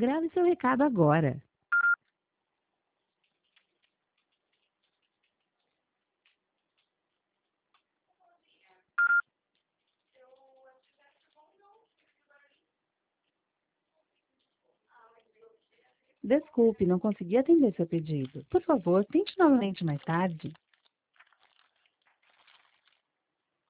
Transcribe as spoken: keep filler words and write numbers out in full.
Grave seu recado agora. Desculpe, não consegui atender seu pedido. Por favor, tente novamente mais tarde.